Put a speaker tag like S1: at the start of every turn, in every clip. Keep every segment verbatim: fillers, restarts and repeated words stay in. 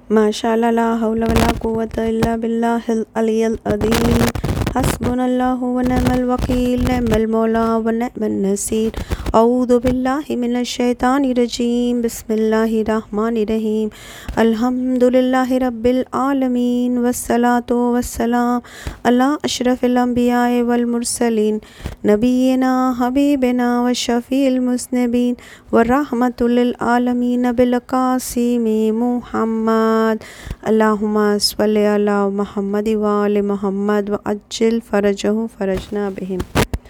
S1: माशाअल्लाह ला हौला वला कुव्वता इल्ला बिल्लाहिल अलिय्यिल अज़ीम। हस्बुनल्लाहु व निअमल वकील, निअमल मौला व निअमन नसीर। औज़ु बिल्लाहि मिनश शैतानिर रजीम। बिस्मिल्लाहिर रहमानिर रहीम। अल्हम्दुलिल्लाहि रब्बिल आलमीन वस्सलातु वस्सलाम अला अशरफिल अंबियाए वल मुरसलीन नबीना हबीबिना व शफील मुज़निबीन व रहमतुल लिल आलमीन बिल कासिम मुहम्मद। अल्लाहुम्मा सल्लि अला मुहम्मद व आलि मुहम्मद व अज्जिल फरजहु फरजना बिहिम।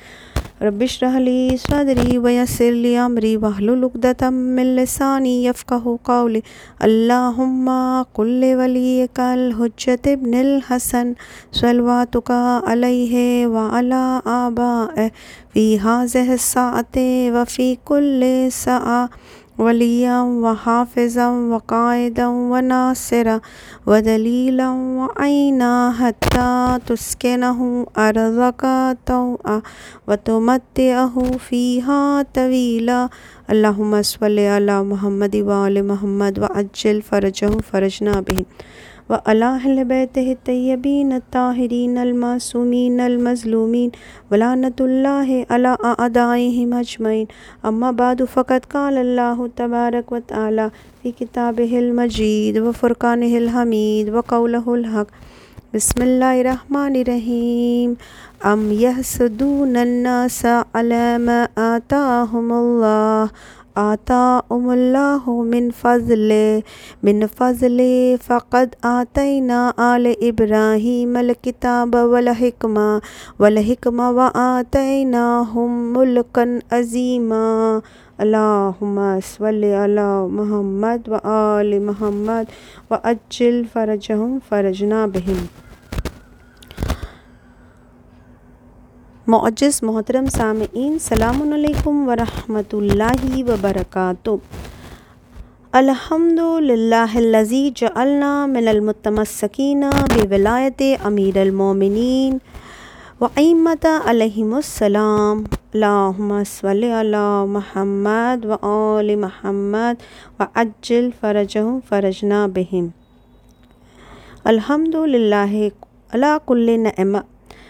S1: रब्बिश्रह ली सदरी व यस्सिर ली अमरी वहलुल उक़दतम मिन लिसानी यफ़क़हू क़ौली। अल्लाहुम्मा कुल्लि वलिय्यिकल हुज्जत इब्निल हसन सलवातुका अलैहि व अला आबाए फ़ी हाज़िहि स्साअति व फ़ी कुल्लि सआ वलिय्यन व हाफ़िज़न व क़ाइदन व नासिरा व दलीलन व ऐना हत्ता तुस्किनहु अर्ज़का तौअ व तुमत्तिअहु फ़ीहा तवीला। अल्लाहुम्मा सल्लि अला मुहम्मद व आलि मुहम्मद व अज्जिल फरजहु फरजना बिहिम व अला अहलि बैतिहि तय्यबीन अत्ताहिरीन अल-मासूमीन अल-मज़लूमीन व लानतुल्लाहि अला अअदाइहिम अजमईन। अम्मा बादु फ़क़द क़ाल अल्लाहु तबारक व तआला फ़ी किताबिहिल मजीद व फ़ुरक़ानिहिल हमीद व क़ौलिहिल हक़। बिस्मिल्लाहिर रहमानिर रहीम। अम यहसुदूनन नास अला मा आताहुमुल्लाह आताहुमुल्लाहु मिन फ़ज़लिहि मिन फ़ज़लिहि फ़क़द आतैना आले इब्राहीमल किताब वल हिकमा वल हिकमा व आतैनाहुम मुल्कन अज़ीमा। अल्लाहुम्मा सल्लि अला मुहम्मद व आलि मुहम्मद व अज्जिल फरजहुम फरजना बिहिम। मुअज़्ज़िज़ मोहतरम सामिईन, सलामुन अलैकुम व रहमतुल्लाहि व बरकातुहू। अल्हम्दुलिल्लाहिल्लज़ी जअलना मिनल मुतमस्सिकीना बिविलायति अमीरिल मोमिनीन व अइम्मति अलैहिमुस्सलाम। अल्लाहुम्मा सल्लि अला मुहम्मद व आलि मुहम्मद व अज्जिल फरजहुम फरजना बिहिम। अल्हम्दुलिल्लाहि अला कुल्लि निअमा।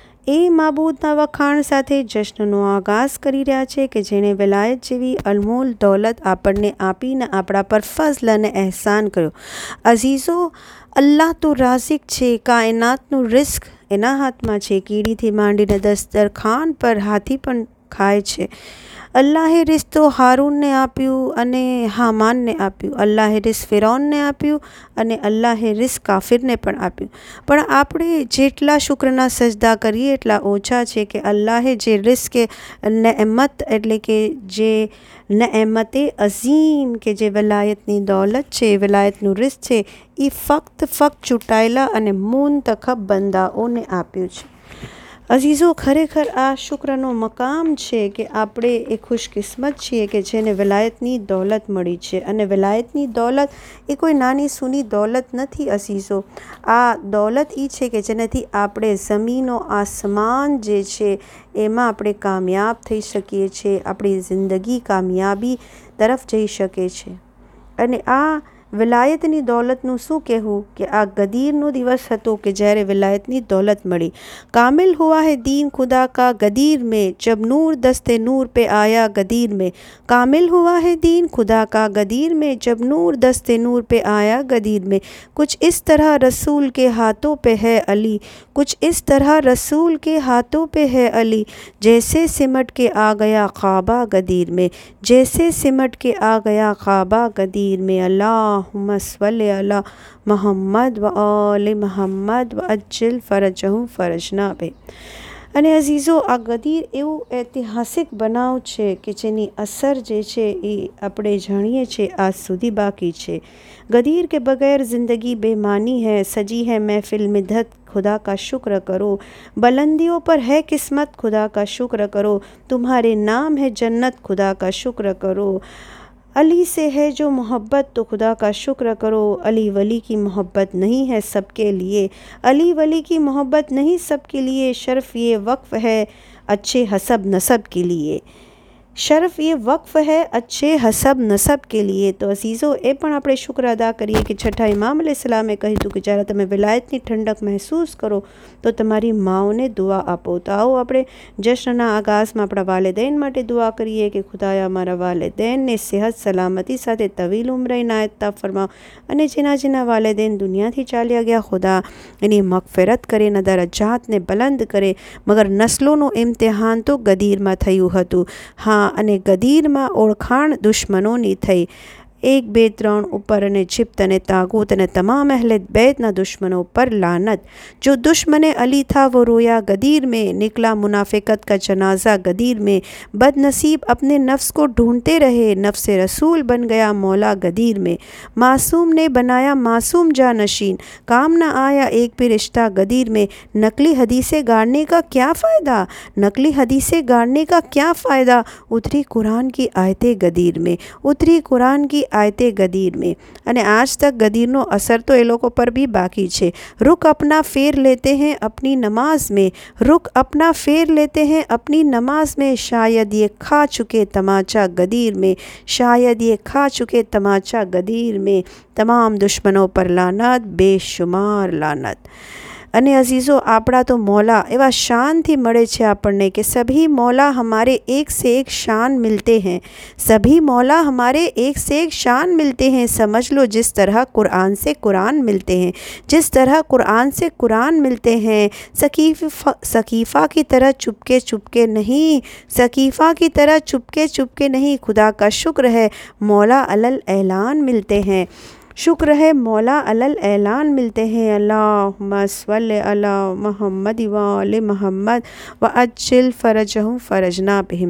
S1: ए માબૂદના વખાણ સાથે જશ્નનો આગાઝ કરી રહ્યા છે કે જેણે વિલાયત જેવી અનમોલ દૌલત આપણને આપીને આપણા પર ફઝલ અને એહસાન કર્યો। અઝીઝો, અલ્લાહ તો રાઝિક છે, કાયનાતનું રિઝ્ક એના હાથમાં છે। કીડીથી માંડીને દસ્તરખાન પર હાથી પણ ખાય છે। અલ્લાહે રિઝ્ક તો હારૂનને આપ્યું અને હામાનને આપ્યું। અલ્લાહે રિઝ્ક ફિરૌનને આપ્યું અને અલ્લાહે રિઝ્ક કાફિરને પણ આપ્યું। પણ આપણે જેટલા શુક્રના સજદા કરીએ એટલા ઓછા છે કે અલ્લાહે જે રિઝ્ક નેમત એટલે કે જે નેમતે અઝીમ કે જે વિલાયતની દૌલત છે, વિલાયતનું રિઝ્ક છે, એ ફક્ત ફક્ત ચૂંટાયેલા અને મુંતખબ બંદાઓને આપ્યું છે। અઝીઝો, ખરેખર આ શુક્રનો મકામ છે કે આપણે એ ખુશકિસ્મત છીએ કે જેને વિલાયતની દૌલત મળી છે। અને વિલાયતની દૌલત એ કોઈ નાની સૂની દૌલત નથી અઝીઝો। આ દૌલત એ છે કે જેનાથી આપણે ઝમીનો આસમાન જે છે એમાં આપણે કામયાબ થઈ શકીએ છીએ, આપણી જિંદગી કામયાબી તરફ જઈ શકે છે। અને આ વિલાયતની દૌલતનું શું કહેવું કે આ ગદીરનો દિવસ હતો કે જ્યારે વિલાયતની દૌલત મળી। કામિલ હુઆ હે દીન ખુદા કા ગદીર में जब नूर दस्ते नूर पे आया गदीर में। कामिल हुआ है दीन खुदा का गदीर में जब नूर दस्ते नूर पे आया गदीर में। कुछ इस तरह रसूल के हाथों पे है अली, कुछ इस तरह रसूल के हाथों पे है अली, जैसे सिमट के आ गया ख़ाबा गदीर में, जैसे सिमट के आ गया ख़ाबा गदीर में। अल्लाहुम्मा सल्लि अला मुहम्मद व आलि मुहम्मद व अज्जिल फरजहु फरजना बिहिम। અને અઝીઝો, આ ગદીર એવું ઐતિહાસિક બનાવ છે કે જેની અસર જે છે એ આપણે જાણીએ છીએ આજ સુધી બાકી છે। गदीर के बगैर ज़िंदगी बेमानी है, सजी है महफिल मिदत खुदा का शुक्र करो, बुलंदियों पर है किस्मत खुदा का शुक्र करो, तुम्हारे नाम है जन्नत खुदा का शुक्र करो। अली से है जो मोहब्बत तो खुदा का शुक्र करो, अली वली की मोहब्बत नहीं है सबके लिए, अली वली की मोहब्बत नहीं सबके लिए, शर्फ ये वक्फ़ है अच्छे हसब नसब के लिए। शर्फ ये वक्फ़ है अच्छे हसब नसब के लिए। तो अजीज़ो ए पण આપણે શુક્ર અદા કરીએ કે છઠ્ઠા ઇમામ અલૈહિસ્સલામે કહ્યું હતું કે જ્યારે તમે વિલાયતની ઠંડક મહેસૂસ કરો તો તમારી માઓને દુઆ આપો। તો આવો આપણે જશ્નના આગાઝમાં આપણા વાલિदैन માટે દુઆ કરીએ કે ખુદાયા અમારા વાલિદૈનને સેહત સલામતી સાથે તવીલ ઉમ્ર ઇનાયત તા ફરમાવ, અને જેના જેના વાલિदैन દુનિયાથી ચાલ્યા ગયા ખુદા એની મગફિરત કરે, એના દરજ્જાતને બલંદ કરે। મગર નસ્લોનું ઇમ્તિહાન તો ગદીરમાં થયું હતું। હા, અને ગદીરમાં ઓળખાણ દુશ્મનોની થઈ। એક બે ત્રણ ઉપર અને જીપ્ત અને તાગૂત અને તમામ अहले बैतना दुश्मनों पर लानत। जो दुश्मन अली था वो रोया गदीर में, निकला मुनाफिकत का जनाजा गदीर में। बदनसीब अपने नफ्स को ढूंढते रहे, नफ्स रसूल बन गया मौला गदीर में। मासूम ने बनाया मासूम जानशीन, काम न आया एक भी रिश्ता गदीर में। नकली हदीसें गाड़ने का क्या फ़ायदा, नकली हदीसें गाड़ने का क्या फ़ायदा। उतरी कुरान की आयतें गदीर में, उतरी कुरान की आयते गदीर में। અને આજ તક ગદીરનો અસર તો એ લોકો પર भी बाकी છે। रुक अपना फेर लेते हैं अपनी नमाज में, रुक अपना फेर लेते हैं अपनी नमाज में। शायद ये खा चुके तमाचा गदीर में, शायद ये खा चुके तमाचा गदीर में। तमाम दुश्मनों पर लानत, बेशुमार लानत। અને અઝીઝો આપણા તો मौला એવા શાનથી મળે છે આપણને કે सभी मौला हमारे एक से एक शान मिलते हैं, सभी मौला हमारे एक से एक शान मिलते हैं। समझ लो जिस तरह कुरान से कुरान मिलते हैं, जिस तरह कुरान से कुरान मिलते हैं। सकीफ़ा सकीफ़ा की तरह चुपके चुपके नहीं, सकीफ़ा की तरह चुपके चुपके नहीं। खुदा का शुक्र है मौला अलल ऐलान मिलते हैं, शुक्र है मौला अलल ऐलान मिलते हैं। अल्लाहुम्मा सल्लि अला मुहम्मद व आले मुहम्मद व अज्जिल फरजहुम फरजना बिहिम।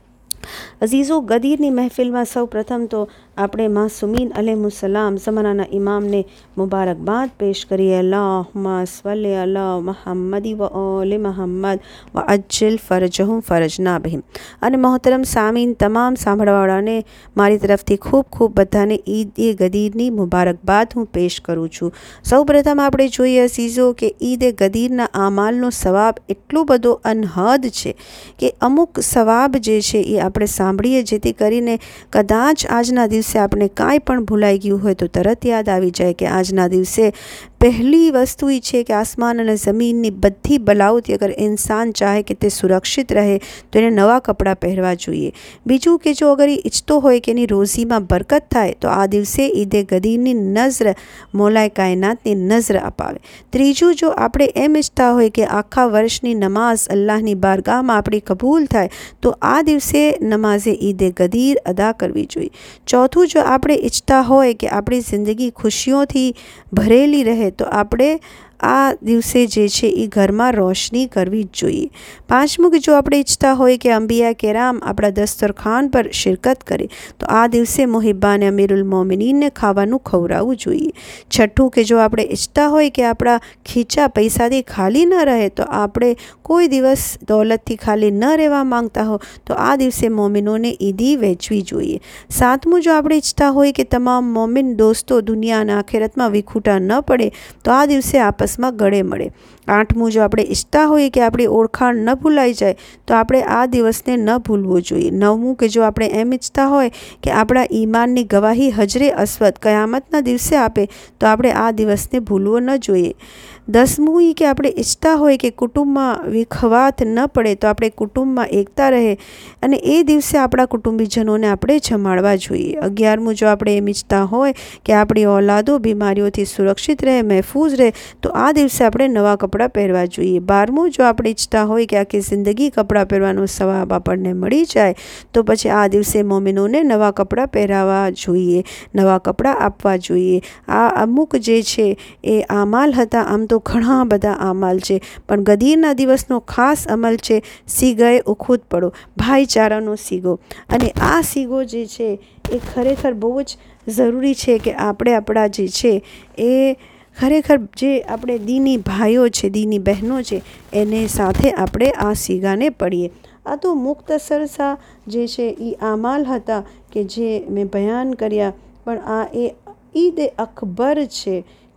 S1: अजीज़ो गदीરની મહેફિલમાં સૌ પ્રથમ તો આપણે માસૂમીન અલૈહિસ્સલામ ज़मानाના ઇમામને મુબારકબાદ પેશ કરીએ। અલ્લાहुम्मा सल्लि अला मुहम्मद व आले मुहम्मद व अज्जिल फरजहुम फरजना बिहिम। અને મોહતરમ સામીન તમામ સાંભળવાવાળાને મારી તરફથી ખૂબ ખૂબ બધાને ઈદ એ ગદીરની મુબારકબાદ હું પેશ કરું છું। સૌ પ્રથમ આપણે જોઈએ અસીઝો કે ઈદ એ ગદીરના આમાલનો સવાબ એટલો બધો અનહદ છે કે અમુક સવાબ જે છે એ આપણે સાંભળીએ જેથી કરીને કદાચ આજના દિવસે આપણે કાંઈ પણ ભૂલાઈ ગયું હોય તો તરત યાદ આવી જાય કે આજના દિવસે પહેલી વસ્તુ એ છે કે આસમાન અને ઝમીનની બધી બલાઓથી અગર ઇન્સાન ચાહે કે તે સુરક્ષિત રહે તો એને નવા કપડાં પહેરવા જોઈએ। બીજું કે જો અગર એ ઈચ્છતો હોય કે એની રોઝીમાં બરકત થાય તો આ દિવસે ઈદે ગદીરની નઝર મૌલાએ કાયનાતની નઝર અપાવે। ત્રીજું, જો આપણે એમ ઈચ્છતા હોય કે આખા વર્ષની નમાઝ અલ્લાહની બારગાહમાં આપણી કબૂલ થાય તો આ દિવસે નમાઝે ઈદે ગદીર અદા કરવી જોઈએ। ચોથું, જો આપણે ઈચ્છતા હોય કે આપણી જિંદગી ખુશીઓથી ભરેલી રહે તો આપણે આ દિવસે જે છે એ ઘરમાં રોશની કરવી જ જોઈએ। પાંચમું, કે જો આપણે ઈચ્છતા હોય કે અંબિયા કેરામ આપણા દસ્તરખાન પર શિરકત કરે તો આ દિવસે મુહિબ્બાને અમીરુલ મોમિનીનને ખાવાનું ખવડાવવું જોઈએ। છઠ્ઠું, કે જો આપણે ઈચ્છતા હોય કે આપણા ખીચા પૈસાથી ખાલી ન રહે તો આપણે કોઈ દિવસ દોલતથી ખાલી ન રહેવા માંગતા હો તો આ દિવસે મોમિનોને ઈદી વહેંચવી જોઈએ। સાતમું, જો આપણે ઈચ્છતા હોય કે તમામ મોમિન દોસ્તો દુનિયા અને આખિરતમાં વિખૂટા ન પડે તો આ દિવસે આપસ માં ગળે મળે। આઠમું, જો આપણે ઈચ્છતા હોઈએ કે આપણી ઓળખાણ ન ભૂલાઈ જાય તો આપણે આ દિવસને ન ભૂલવો જોઈએ। નવમું, કે જો આપણે એમ ઈચ્છતા હોય કે આપણા ઈમાનની ગવાહી હજરે અસ્વદ કયામતના દિવસે આપે તો આપણે આ દિવસને ભૂલવો ન જોઈએ। દસમું, એ કે આપણે ઈચ્છતા હોય કે કુટુંબમાં વિખવાત ન પડે તો આપણે કુટુંબમાં એકતા રહે અને એ દિવસે આપણા કુટુંબીજનોને આપણે જમાડવા જોઈએ। અગિયારમું, જો આપણે એમ ઈચ્છતા હોય કે આપણી ઓલાદો બીમારીઓથી સુરક્ષિત રહે, મહેફૂઝ રહે તો આ દિવસે આપણે નવા કપડાં પહેરવા જોઈએ। બારમું, જો આપણે ઈચ્છતા હોય કે આખી જિંદગી કપડાં પહેરવાનો સવાબ આપણને મળી જાય તો પછી આ દિવસે મોમિનોને નવા કપડાં પહેરાવવા જોઈએ, નવા કપડાં આપવા જોઈએ। આ અમુક જે છે એ આમાલ હતા। આમ તો ઘણા બધા આમાલ છે પણ ગદીરના દિવસનો ખાસ અમલ છે સીગએ ઉખુદ પડો, ભાઈચારાનો સીગો। અને આ સીગો જે છે એ ખરેખર બહુ જ જરૂરી છે કે આપણે આપણા જે છે એ ખરેખર જે આપણે દીની ભાઈઓ છે, દીની બહેનો છે એને સાથે આપણે આ સીગાને પડીએ। આ તો મુખ્તસર સા જે છે એ આમાલ હતા કે જે મેં બયાન કર્યા, પણ આ એ ઈદ અકબર છે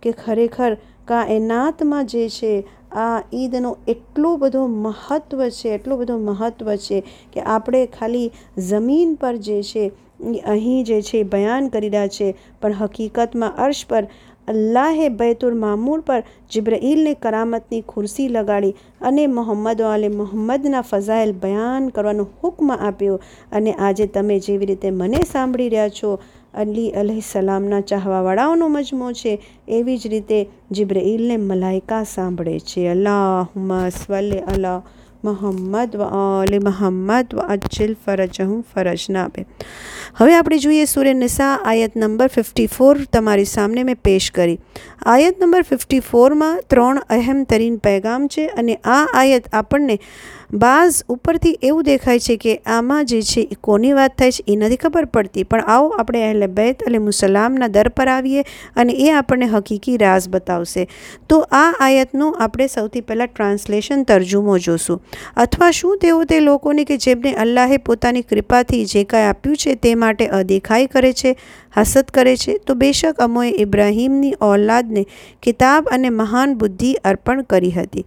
S1: કે ખરેખર કાયનાતમાં જે છે આ ઈદનો એટલો બધો મહત્ત્વ છે, એટલો બધો મહત્ત્વ છે કે આપણે ખાલી ઝમીન પર જે છે અહીં જે છે બયાન કરી રહ્યા છે, પણ હકીકતમાં અર્શ પર અલ્લાહે બૈતુલ મામૂર પર જિબ્રાઈલને કરામતની ખુરશી લગાડી અને મોહમ્મદ વાલે મોહમ્મદના ફઝાઇલ બયાન કરવાનો હુક્મ આપ્યો. અને આજે તમે જેવી રીતે મને સાંભળી રહ્યા છો, અલી અલૈહિસ્સલામના ચાહવાવાળાઓનો મજમો છે, એવી જ રીતે જિબ્રાઈલને મલાઈકા સાંભળે છે. અલ્લાહુમ્મા સલ્લી અલા મોહમ્મદ વ આલે મોહમ્મદ વ અજ્જિલ ફરજહુમ ફરજના બે. હવે આપણે જોઈએ સૂરે નિસા આયત નંબર ફિફ્ટી ફોર તમારી સામને મેં પેશ કરી. આયત નંબર ફિફ્ટી ફોરમાં ત્રણ અહેમ તરીન પૈગામ છે અને આ આયત આપણને બાઝ ઉપરથી એવું દેખાય છે કે આમાં જે છે એ કોની વાત થાય છે એ નથી ખબર પડતી, પણ આવો આપણે અહેલે બૈત અલૈહિસ્સલામના દર પર આવીએ અને એ આપણને હકીકી રાઝ બતાવશે. તો આ આયતનું આપણે સૌથી પહેલાં ટ્રાન્સલેશન તર્જુમો જોશું, અથવા શું તેઓ તે લોકોને કે જેમને અલ્લાહે પોતાની કૃપાથી જે કાંઈ આપ્યું છે તે માટે અદેખાઈ કરે છે, હસદ કરે છે. તો બેશક અમોએ ઇબ્રાહીમની ઔલાદને કિતાબ અને મહાન બુદ્ધિ અર્પણ કરી હતી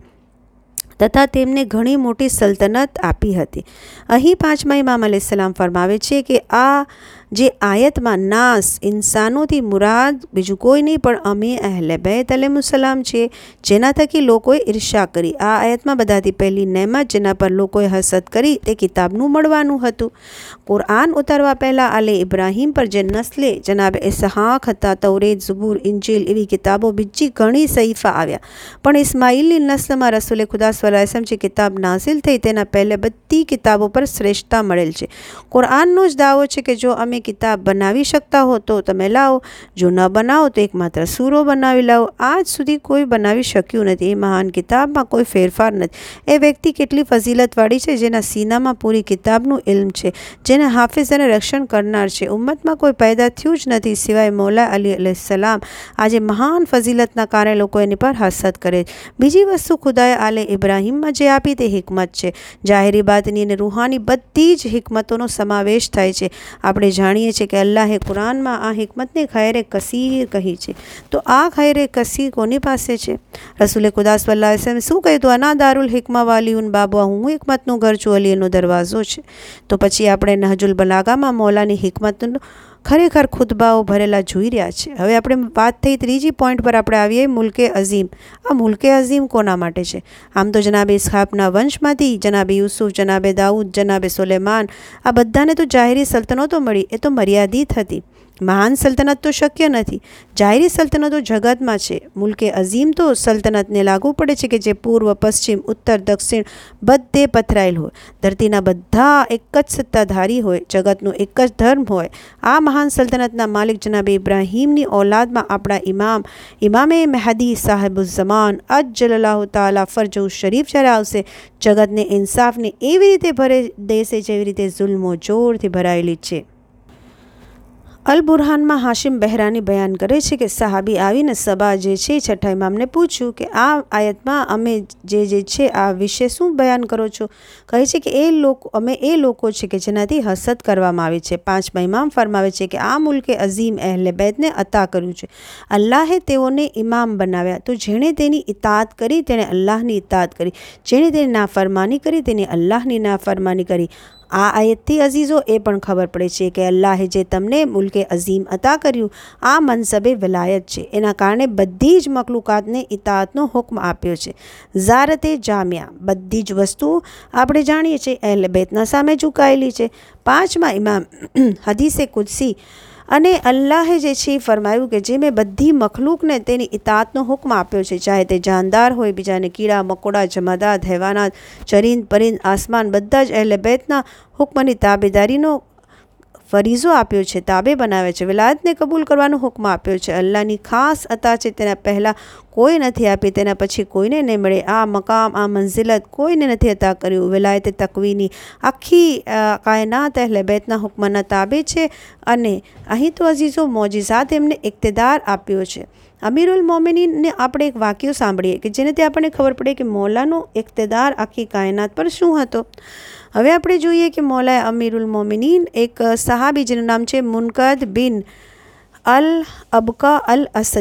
S1: તથા તેમને ઘણી મોટી સલ્તનત આપી હતી. અહીં પાંચમા ઇમામ અલૈહિસ્સલામ ફરમાવે છે કે આ જે આયતમાં નાસ ઇન્સાનોથી મુરાદ બીજું કોઈ નહીં પણ અમે અહેલે બૈત અલૈહિસ્સલામ છીએ, જેના થકી લોકોએ ઈર્ષા કરી. આ આયતમાં બધાથી પહેલી નેમત જેના પર લોકોએ હસદ કરી તે કિતાબનું મળવાનું હતું. કુરઆન ઉતારવા પહેલાં આલે ઇબ્રાહીમ પર જે નસ્લે જનાબ ઇસહાક હતા, તૌરેત, ઝબૂર, ઇંજીલ એવી કિતાબો બીજી ઘણી સહીફા આવ્યા, પણ ઇસ્માઇલની નસ્લમાં રસૂલે ખુદા સલ્લલ્લાહુ અલૈહિ વસલ્લમ જે કિતાબ નાસિલ થઈ તેના પહેલે બધી કિતાબો પર શ્રેષ્ઠતા મળેલ છે. કુરઆનનો જ દાવો છે કે જો અમે કિતાબ બનાવી શકતા હો તો તમે લાવો, જો ન બનાવો તો એકમાત્ર સૂરો બનાવી લાવો. આજ સુધી કોઈ બનાવી શક્યું નથી. એ મહાન કિતાબમાં કોઈ ફેરફાર નથી. એ વ્યક્તિ કેટલી ફઝીલતવાળી છે જેના સીનામાં પૂરી કિતાબનું ઇલ્મ છે, જેને હાફિઝ અને રક્ષણ કરનાર છે. ઉમ્મતમાં કોઈ પેદા થયું જ નથી સિવાય મૌલા અલી અલૈહિસ્સલામ. આજે મહાન ફઝીલતના કારણે લોકો એની પર હસદ કરે. બીજી વસ્તુ ખુદાએ આલે ઇબ્રાહીમમાં જે આપી તે હિકમત છે. જાહેરી બાતની અને રૂહાની બધી જ હિકમતોનો સમાવેશ થાય છે. આપણે જાણીએ છીએ કે અલ્લાહે કુરાનમાં આ હિકમતને ખૈરે કસીર કહી છે. તો આ ખૈરે કસીર કોની પાસે છે? રસૂલે ખુદા સલ્લલ્લાહુ અલૈહિ વસલ્લમ શું કહ્યું હતું? અના દારુલ હિકમા વાલીઉન બાબા, હું હિકમતનું ઘર છું, અલીનો દરવાજો છે. તો પછી આપણે નહજુલ બલાગામાં મૌલાની હિકમતનું ખરેખર ખુતબાઓ ભરેલા જોઈ રહ્યા છે. હવે આપણે વાત થઈ ત્રીજી પોઈન્ટ પર આપણે આવીએ, મુલ્કે અઝીમ. આ મુલ્કે અઝીમ કોના માટે છે? આમ તો જનાબે ઇસ્હાકના વંશમાંથી જનાબે યુસુફ, જનાબે દાઉદ, જનાબે સુલેમાન આ બધાને તો જાહેરી સલ્તનતો મળી, એ તો મર્યાદિત હતી. મહાન સલ્તનત તો શક્ય નથી. જાહેરી સલ્તનતો જગતમાં છે. મુલ્કે અઝીમ તો સલ્તનતને લાગુ પડે છે કે જે પૂર્વ, પશ્ચિમ, ઉત્તર, દક્ષિણ બધે પથરાયેલ હોય, ધરતીના બધા એક જ સત્તાધારી હોય, જગતનો એક જ ધર્મ હોય. આ મહાન સલ્તનતના માલિક જનાબે ઇબ્રાહીમની ઔલાદમાં આપણા ઇમામ ઇમામે મહદી સાહેબુઝ્ઝમાન અજ્જલલ્લાહુ તાલા ફરજહુ શરીફ જ્યારે આવશે, જગતને ઇન્સાફને એવી રીતે ભરે દેશે જેવી રીતે જુલ્મો જોરથી ભરાયેલી છે. અલ બુરહાનમાં હાશિમ બહેરાની બયાન કરે છે કે સહાબી આવીને સબા જે છે છઠ્ઠા ઇમામને પૂછ્યું કે આ આયતમાં અમે જે જે છે આ વિશે શું બયાન કરો છો? કહે છે કે એ લોકો અમે એ લોકો છે કે જેનાથી હસદ કરવામાં આવી છે. પાંચમા ઇમામ ફરમાવે છે કે આ મુલ્કે અઝીમ અહેલે બૈતને અતા કર્યું છે. અલ્લાહે તેઓને ઇમામ બનાવ્યા, તો જેણે તેની ઇતાત કરી તેણે અલ્લાહની ઇતાત કરી, જેણે તેની નાફરમાની કરી તેની અલ્લાહની નાફરમાની કરી. આ આયતથી અઝીઝો એ પણ ખબર પડે છે કે અલ્લાહે જે તમને મુલ્કે અઝીમ અતા કર્યું આ મનસબે વિલાયત છે. એના કારણે બધી જ મખલુકાતને ઇતાતનો હુક્મ આપ્યો છે. ઝારતે જામિયા બધી જ વસ્તુઓ આપણે જાણીએ છીએ અહેલે બૈતના સામે ઝુકાયેલી છે. પાંચમા ઇમામ હદીસે કુદસી અને અલ્લાહે જે છે ફરમાયું કે જે મેં બધી મખલૂકને તેની ઇતાતનો હુક્મ આપ્યો છે, ચાહે તે જાનદાર હોય, બીજાને કીડા મકોડા, જમાદાત, હૈવાનાત, ચરિંદ પરિંદ, આસમાન બધા જ અહેલે બૈતના હુક્મની તાબેદારીનો ફરીઝો આપ્યો છે, તાબે બનાવે છે. વિલાયતને કબૂલ કરવાનો હુક્મ આપ્યો છે. અલ્લાહની ખાસ અતા છે, તેના પહેલાં કોઈ નથી આપી, તેના પછી કોઈને નહીં મળે. આ મકામ આ મંઝિલત કોઈને નથી અતા કર્યું. વિલાયત તકવીની આખી કાયનાત અહેલે બૈતના હુક્મના તાબે છે. અને અહીં તો અઝીઝો મોજિઝાત એમને ઇક્તદાર આપ્યો છે. અમીરુલ મોમિનીનને આપણે એક વાક્યો સાંભળીએ કે જેનાથી આપણને ખબર પડે કે મૌલાનો ઇક્તદાર આખી કાયનાત પર શું હતો. હવે આપણે જોઈએ કે મૌલાએ અમીરુલ મોમિનીન એક સહાબી જેનું નામ છે મુનકદ બિન અલ અબકા અલ અસદી.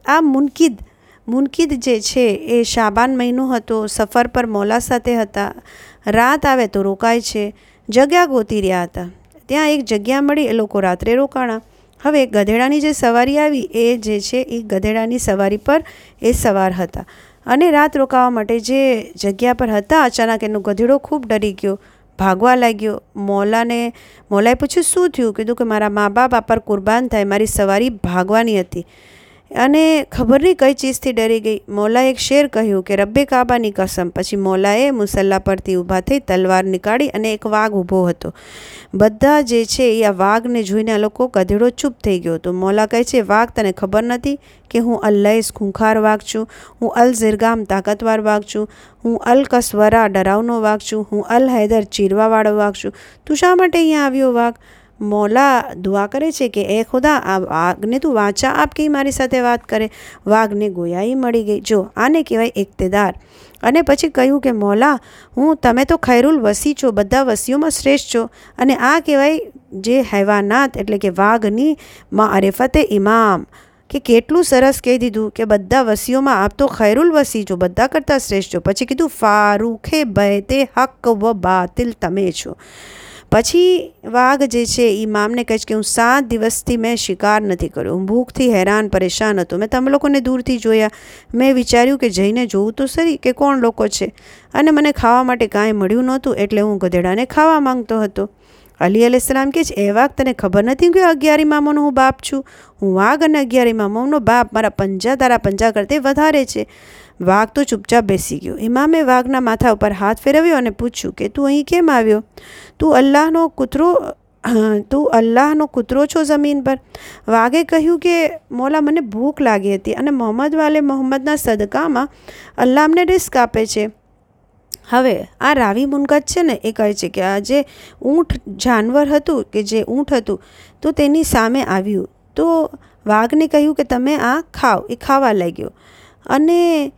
S1: આ મુનકિદ મુનકિદ જે છે એ શાબાન મહિનો હતો, સફર પર મૌલા સાથે હતા. રાત આવે તો રોકાય છે. જગ્યા ગોતી રહ્યા હતા. ત્યાં એક જગ્યા મળી, એ લોકો રાત્રે રોકાણા. હવે ગધેડાની જે સવારી આવી એ જે છે એ ગધેડાની સવારી પર એ સવાર હતા અને રાત રોકાવા માટે જે જગ્યા પર હતા, અચાનક એનો ગધેડો ખૂબ ડરી ગયો, ભાગવા લાગ્યો. મૌલાને મૌલાએ પૂછ્યું, શું થયું? કીધું કે મારા મા બાપ આ પર કુરબાન થાય, મારી સવારી ભાગવાની હતી અને ખબર નહીં કઈ ચીજથી ડરી ગઈ. મૌલાએ એક શેર કહ્યું કે રબ્બે કાબાની કસમ. પછી મૌલાએ મુસલ્લા પરથી ઊભા થઈ તલવાર નીકાળી અને એક વાઘ ઊભો હતો. બધા જે છે એ આ વાઘને જોઈને આ લોકો ગધેડો ચૂપ થઈ ગયો હતો. મૌલા કહે છે, વાઘ તને ખબર નથી કે હું અલ્લૈસ ખૂંખાર વાઘ છું, હું અલ ઝિરગામ તાકાતવાર વાઘ છું, હું અલ કસવરા ડરાવનો વાઘ છું, હું અલ હૈદર ચીરવાવાળો વાઘ છું. તું શા માટે અહીંયા આવ્યો વાઘ? મૌલા દુઆ કરે છે કે એ ખુદા, આ વાઘને તું વાંચા આપ કે મારી સાથે વાત કરે. વાઘને ગોયાઈ મળી ગઈ. જો આને કહેવાય ઇક્તદાર. અને પછી કહ્યું કે મૌલા, હું તમે તો ખૈરુલ વસી છો, બધા વસીઓમાં શ્રેષ્ઠ છો અને આ કહેવાય જે હૈવાનાત એટલે કે વાઘની મારિફતે ઇમામ, કે કેટલું સરસ કહી દીધું કે બધા વસીઓમાં આપ તો ખૈરુલ વસી છો, બધા કરતાં શ્રેષ્ઠ છો. પછી કીધું ફારૂખે બેતે હક વ બાતિલ તમે છો. પછી વાઘ જે છે ઇમામને કહે છે કે હું સાત દિવસથી મેં શિકાર નથી કર્યો, હું ભૂખથી હેરાન પરેશાન હતો. મેં તમે લોકોને દૂરથી જોયા, મેં વિચાર્યું કે જઈને જોવું તો સરી કે કોણ લોકો છે, અને મને ખાવા માટે કાંઈ મળ્યું નહોતું એટલે હું ગધેડાને ખાવા માંગતો હતો. અલી અલૈહિસ્સલામ કહે છે, એ વાઘ તને ખબર નથી કે અગિયારી મામાનો હું બાપ છું? હું વાઘ અને અગિયારી મામાનો બાપ, મારા પંજા તારા પંજા કરતે વધારે છે. વાઘ તો ચૂપચાપ બેસી ગયો. ઇમામે વાઘના માથા ઉપર હાથ ફેરવ્યો અને પૂછ્યું કે તું અહીં કેમ આવ્યો? તું અલ્લાહનો કૂતરો તું અલ્લાહનો કૂતરો છો જમીન પર? વાઘે કહ્યું કે મૌલા, મને ભૂખ લાગી હતી અને મોહમ્મદ વાલે મોહમ્મદના સદકામાં અલ્લાહ અમને રિસ્ક આપે છે. હવે આ રાવી મુનકત છે ને એ કહે છે કે આ જે ઊંટ જાનવર હતું, કે જે ઊંટ હતું તો તેની સામે આવ્યું તો વાઘને કહ્યું કે તમે આ ખાઓ. એ ખાવા લાગ્યો અને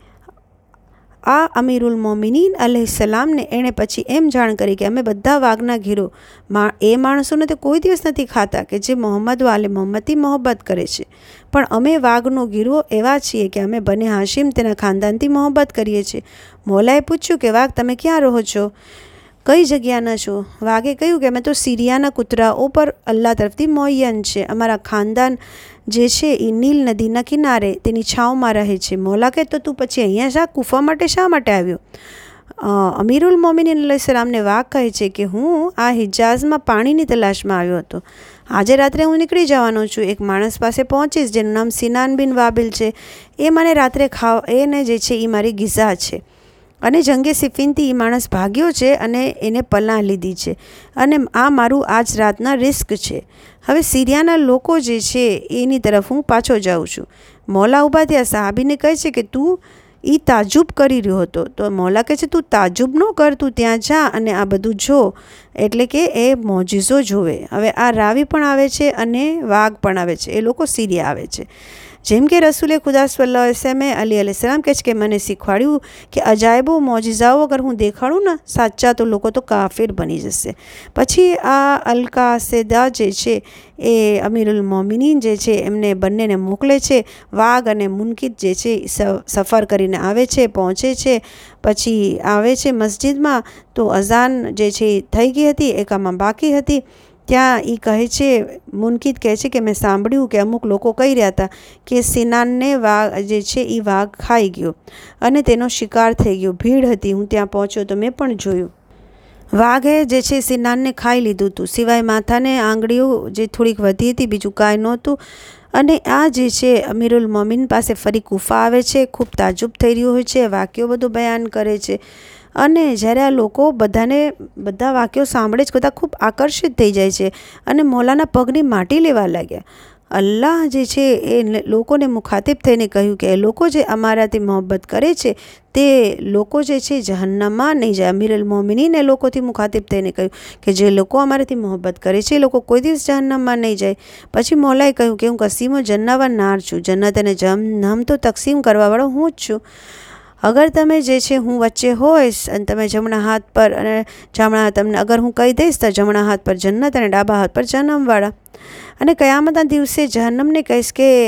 S1: આ અમીરુલ મોમિનીન અલૈહિસ્સલામને એણે પછી એમ જાણ કરી કે અમે બધા વાઘના ઘીરો મા એ માણસોને તો કોઈ દિવસ નથી ખાતા કે જે મોહમ્મદ વાલે મોહમ્મદથી મોહબ્બત કરે છે, પણ અમે વાઘનો ગીરો એવા છીએ કે અમે બને હાશિમ તેના ખાનદાનથી મોહબ્બત કરીએ છીએ. મૌલાએ પૂછ્યું કે વાઘ તમે ક્યાં રહો છો, કઈ જગ્યાના છો? વાઘે કહ્યું કે અમે તો સિરિયાના કૂતરાઓ પર અલ્લાહ તરફથી મોયન છે, અમારા ખાનદાન જે છે એ નીલ નદીના કિનારે તેની છાંવમાં રહે છે. મૌલા કહે તો તું પછી અહીંયા શા કૂફા માટે શા માટે આવ્યો? અમીરુલ મોમિનીન અલૈહિસ્સલામને વાઘ કહે છે કે હું આ હિજાઝમાં પાણીની તલાશમાં આવ્યો હતો. આજે રાત્રે હું નીકળી જવાનો છું, એક માણસ પાસે પહોંચીશ જેનું નામ સિનાન બિન વાબિલ છે. એ મને રાત્રે ખાવ એને જે છે એ મારી ગિઝા છે અને જંગે સિફિનથી એ માણસ ભાગ્યો છે અને એને પનાહ લીધી છે અને આ મારું આજ રાતના રિસ્ક છે. હવે સિરિયાના લોકો જે છે એની તરફ હું પાછો જાઉં છું. મૌલા ઊભા થયા, સાહાબીને કહે છે કે તું એ તાજુબ કરી રહ્યો હતો. તો મૌલા કહે છે તું તાજુબ ન કર, તું ત્યાં જા અને આ બધું જો, એટલે કે એ મોજીઝો જોવે. હવે આ રાવી પણ આવે છે અને વાઘ પણ આવે છે, એ લોકો સિરિયા આવે છે. જેમ કે રસૂલે ખુદા સલ્લલ્લાહુ અલૈહિ વસલ્લમે અલી અલૈહિસ્સલામ કહે છે કે મને શીખવાડ્યું કે અજાયબો મોજીઝાઓ અગર હું દેખાડું ને સાચા તો લોકો તો કાફિર બની જશે. પછી આ અલકાસેદા જે છે એ અમીરુલ મોમિનીન જે છે એમને બંનેને મોકલે છે. વાઘ અને મુનકિદ જે છે સફર કરીને આવે છે, પહોંચે છે, પછી આવે છે મસ્જિદમાં તો અઝાન જે છે થઈ ગઈ હતી, એકામાં બાકી હતી. ત્યાં એ કહે છે, મુનકિદ કહે છે કે મેં સાંભળ્યું કે અમુક લોકો કહી રહ્યા હતા કે સિનાનને વાઘ જે છે એ વાઘ ખાઈ ગયો અને તેનો શિકાર થઈ ગયો. ભીડ હતી, હું ત્યાં પહોંચ્યો તો મેં પણ જોયું. વાઘે જે છે સિનાનને ખાઈ લીધું હતું, સિવાય માથાને આંગળીઓ જે થોડીક વધી હતી, બીજું કાંઈ નહોતું. અને આ જે છે અમીરુલ મોમિન પાસે ફરી કૂફા આવે છે, ખૂબ તાજુબ થઈ રહ્યું હોય છે, વાક્યો બધું બયાન કરે છે. અને જ્યારે આ લોકો બધાને બધા વાક્યો સાંભળે જ બધા ખૂબ આકર્ષિત થઈ જાય છે અને મૌલાના પગની માટી લેવા લાગ્યા. અલ્લાહ જે છે એ લોકોને મુખાતિબ થઈને કહ્યું કે એ લોકો જે અમારાથી મોહબ્બત કરે છે તે લોકો જે છે જહન્નમમાં નહીં જાય. અમીરુલ મોમિનીન એ લોકોથી મુખાતિબ થઈને કહ્યું કે જે લોકો અમારાથી મોહબ્બત કરે છે એ લોકો કોઈ દિવસ જહન્નમમાં નહીં જાય. પછી મૌલાએ કહ્યું કે હું કસીમો જન્નાવા નાર છું, જન્નત અને જહન્નમ તો તકસીમ કરવાવાળો હું જ છું. અગર તમે જે છે હું વચ્ચે હોઈશ અને તમે જમણા હાથ પર અને જમણા તમને અગર હું કહી દઈશ તો જમણા હાથ પર જન્નત અને ડાબા હાથ પર જહન્નમવાળા, અને કયામતના દિવસે જહન્નમને કહીશ કે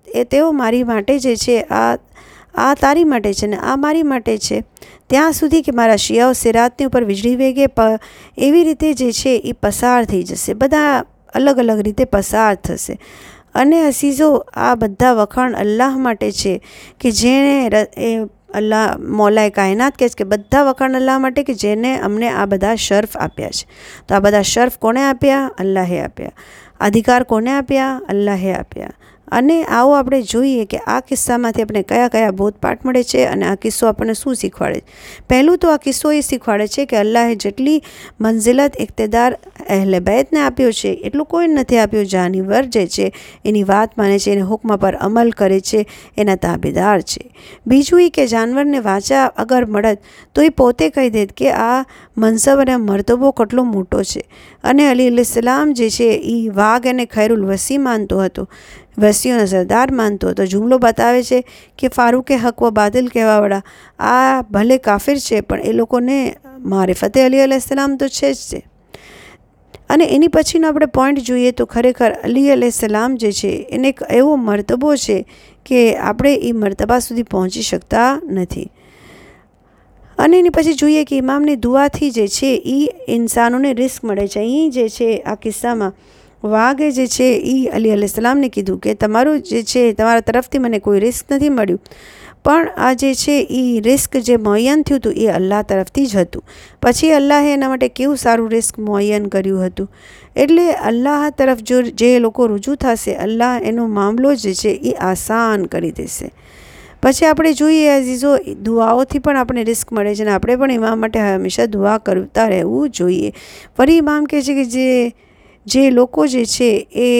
S1: એ તેઓ મારી માટે જે છે આ આ તારી માટે છે ને આ મારી માટે છે, ત્યાં સુધી કે મારા શિયાઓ સિરાતની ઉપર વીજળી વેગે પ એવી રીતે જે છે એ પસાર થઈ જશે, બધા અલગ અલગ રીતે પસાર થશે. અને અસીઝો, આ બધા વખાણ અલ્લાહ માટે છે કે જેણે એ અલ્લાહ મૌલાએ કાયનાત કહે છે કે બધા વખાણ અલ્લાહ માટે કે જેને અમને આ બધા શર્ફ આપ્યા છે. તો આ બધા શર્ફ કોણે આપ્યા? અલ્લાહે આપ્યા. અધિકાર કોને આપ્યા? અલ્લાહે આપ્યા. અને આવો આપણે જોઈએ કે આ કિસ્સામાંથી આપણે કયા કયા બોધપાઠ મળે છે અને આ કિસ્સો આપણને શું શીખવાડે છે. પહેલું તો આ કિસ્સો એ શીખવાડે છે કે અલ્લાહે જેટલી મંઝિલત ઇક્તદાર અહેલે બૈતને આપ્યો છે એટલું કોઈ નથી આપ્યું. જાનવર જે છે એની વાત માને છે, એને હુક્મ પર અમલ કરે છે, એના તાબેદાર છે. બીજું એ કે જાનવરને વાચા અગર મળત તો એ પોતે કહી દેત કે આ મનસબ અને મરતબો કેટલો મોટો છે. અને અલી અલૈહિસ્સલામ જે છે એ વાઘ એને ખૈરુલ વસી માનતો હતો, વસીઓનો સરદાર માનતો હતો. જુમલો બતાવે છે કે ફારૂકે હક વ બાદલ કહેવાવાળા આ ભલે કાફિર છે પણ એ લોકોને મારિફતે અલી અલૈહિસ્સલામ તો છે જ છે. અને એની પછીનો આપણે પોઈન્ટ જોઈએ તો ખરેખર અલી અલૈહિસ્સલામ જે છે એને એક એવો મરતબો છે કે આપણે એ મરતબા સુધી પહોંચી શકતા નથી. અને એની પછી જોઈએ કે ઇમામની દુઆથી જે છે એ ઇન્સાનોને રિસ્ક મળે છે. અહીં જે છે આ કિસ્સામાં વાઘે જે છે એ અલી અલૈહિસ્સલામને કીધું કે તમારું જે છે તમારા તરફથી મને કોઈ રિસ્ક નથી મળ્યું, પણ આ જે છે એ રિસ્ક જે મુયન થયું હતું એ અલ્લાહ તરફથી જ હતું. પછી અલ્લાહે એના માટે કેવું સારું રિસ્ક મુયન કર્યું હતું. એટલે અલ્લાહ તરફ જો જે લોકો રૂજુ થશે અલ્લાહ એનો મામલો જે છે એ આસાન કરી દેશે. પછી આપણે જોઈએ અઝીઝો, દુઆઓથી પણ આપણે રિસ્ક મળે છે અને આપણે પણ ઇમામ માટે હંમેશા દુઆ કરતા રહેવું જોઈએ. ફરી ઇમામ કહે છે કે જે જે લોકો જે છે એ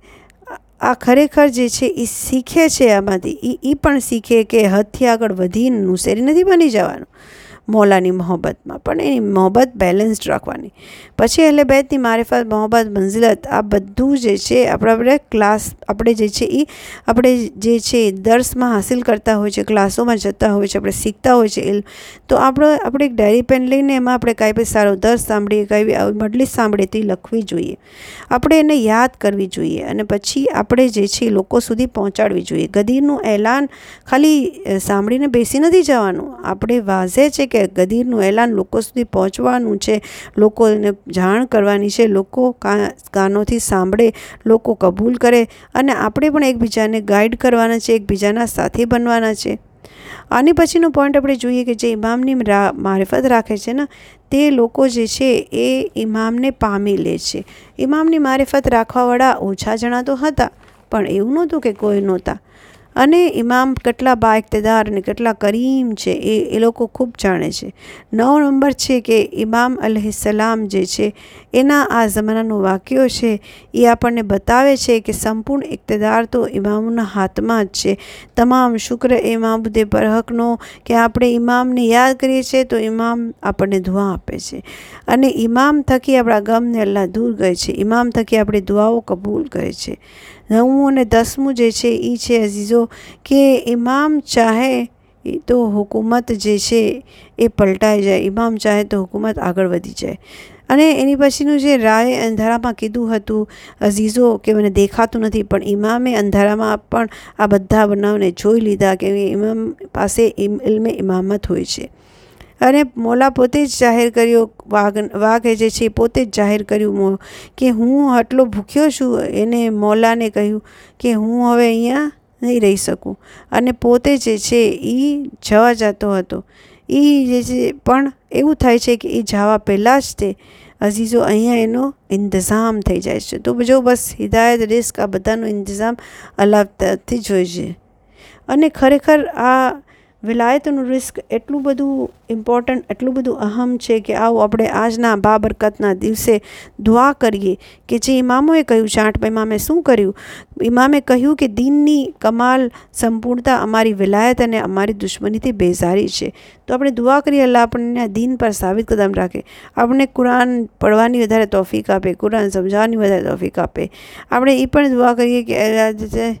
S1: આ ખરેખર જે છે એ શીખે છે આમાંથી એ એ પણ શીખે કે હદથી આગળ વધીને નુસેરી નથી બની જવાનું મૌલાની મોહબ્બતમાં, પણ એની મોહબ્બત બેલેન્સ્ડ રાખવાની. પછી અહેલે બેતની મારિફત, મોહબ્બત, મંઝિલત આ બધું જે છે આપણે આપણે ક્લાસ આપણે જે છે એ આપણે જે છે દર્સમાં હાસિલ કરતા હોય છે, ક્લાસોમાં જતા હોય છે, આપણે શીખતા હોય છે ઇલ્મ. તો આપણે આપણે એક ડાયરી પેન લઈને એમાં આપણે કાંઈ બી સારો દર્સ સાંભળીએ, કાંઈ બી મજલિસ સાંભળીએ તે લખવી જોઈએ, આપણે એને યાદ કરવી જોઈએ અને પછી આપણે જે છે લોકો સુધી પહોંચાડવી જોઈએ. ગદીરનું એલાન ખાલી સાંભળીને બેસી નથી જવાનું, આપણે વાઝે છે કે ગદીરનું એલાન લોકો સુધી પહોંચવાનું છે, લોકોને જાણ કરવાની છે, લોકો કાનોથી સાંભળે, લોકો કબૂલ કરે અને આપણે પણ એકબીજાને ગાઈડ કરવાના છે, એકબીજાના સાથી બનવાના છે. આની પછીનો પોઈન્ટ આપણે જોઈએ કે જે ઇમામની મારિફત રાખે છે ને તે લોકો જે છે એ ઇમામને પામી લે છે. ઇમામની મારિફત રાખવાવાળા ઓછા જણા તો હતા પણ એવું નહોતું કે કોઈ નહોતા. અને ઇમામ કેટલા બાઇક્તદાર અને કેટલા કરીમ છે એ એ લોકો ખૂબ જાણે છે. નવ નંબર છે કે ઇમામ અલૈહિસ્સલામ જે છે એના આ જમાનાનો વાક્યો છે એ આપણને બતાવે છે કે સંપૂર્ણ ઇક્તદાર તો ઇમામના હાથમાં જ છે. તમામ શુક્ર એ માબૂદે બરહકનો કે આપણે ઇમામને યાદ કરીએ છીએ તો ઇમામ આપણને દુઆ આપે છે અને ઇમામ થકી આપણા ગમને અલ્લાહ દૂર કરે છે, ઇમામ થકી આપણી દુઆઓ કબૂલ કરે છે. નવમું અને દસમું જે છે એ છે અઝીઝો કે ઇમામ ચાહે તો હુકુમત જે છે એ પલટાઈ જાય, ઇમામ ચાહે તો હુકુમત આગળ વધી જાય. અને એની પછીનું જે રાહે અંધારામાં કીધું હતું અઝીઝો કે મને દેખાતું નથી, પણ ઇમામે અંધારામાં પણ આ બધા બનાવને જોઈ લીધા કે ઇમામ પાસે ઇલ્મે ઇમામત હોય છે. અને મૌલા પોતે જ જાહેર કર્યો, વાઘ વાઘે જે છે પોતે જ જાહેર કર્યું કે હું આટલો ભૂખ્યો છું. એને મૌલાને કહ્યું કે હું હવે અહીંયા નહીં રહી શકું અને પોતે જે છે એ જવા જતો હતો. એ જે છે પણ એવું થાય છે કે એ જવા પહેલાં જ તે અઝીઝો અહીંયા એનો ઇંતઝામ થઈ જાય છે. તો જો બસ હિદાયત, રિસ્ક આ બધાનો ઇંતઝામ અલ્લાહથી જ હોય છે. અને ખરેખર આ વિલાયતનું રિસ્ક એટલું બધું ઇમ્પોર્ટન્ટ, એટલું બધું અહમ છે કે આવો આપણે આજના બાબરકતના દિવસે દુઆ કરીએ કે જે ઇમામોએ કહ્યું છે. આઠમા ઇમામે શું કર્યું? ઇમામે કહ્યું કે દીનની કમાલ, સંપૂર્ણતા અમારી વિલાયત અને અમારી દુશ્મનીથી બેઝારી છે. તો આપણે દુઆ કરીએ અલ્લાહ આપણને દીન પર સાબિત કદમ રાખે, આપણને કુરાન પડવાની વધારે તૌફીક આપે, કુરાન સમજાવવાની વધારે તૌફીક આપે. આપણે એ પણ દુઆ કરીએ કે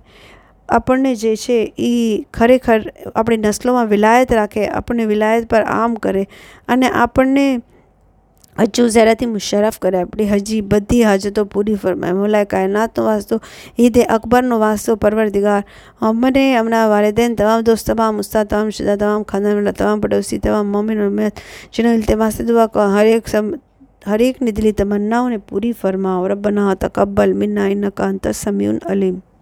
S1: આપણને જે છે એ ખરેખર આપણી નસ્લોમાં વિલાયત રાખે, આપણને વિલાયત પર આમ કરે અને આપણને अचू ज़हरा थी मुशर्रफ करे अपनी हजी बदी हाजतों पूरी फरमाए। मौलाए कायनात नो वास्तो ईद अकबर नो वास्तो परवरदिगार हमने हमना वालिदैन तमाम दोस्त तमाम उस्ताद तमाम शुदा तमाम खानदान वाला तमाम पड़ोसी तमाम मोमिन और मोमिनात जिन्होंने इल्तिमास दुआ को हर एक सम हर एक ने दिली तमन्नाओं ने पूरी फरमाओ। रब्बना तकब्बल मिन्ना इन्नका अंतस समीउल अलीम।